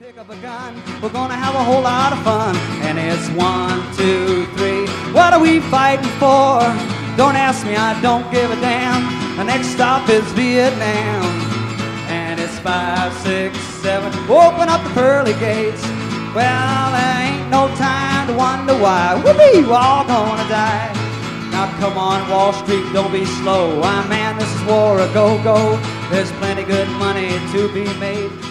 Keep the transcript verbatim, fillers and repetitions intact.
Pick up a gun, we're gonna have a whole lot of fun. And it's one, two, three, what are we fighting for? Don't ask me, I don't give a damn. The next stop is Vietnam. And it's five, six, seven, open up the pearly gates. Well, there ain't no time to wonder why. Whoopee, we're all gonna die. Now come on, Wall Street, don't be slow. Why, man, this is war a go-go. There's plenty good money to be made.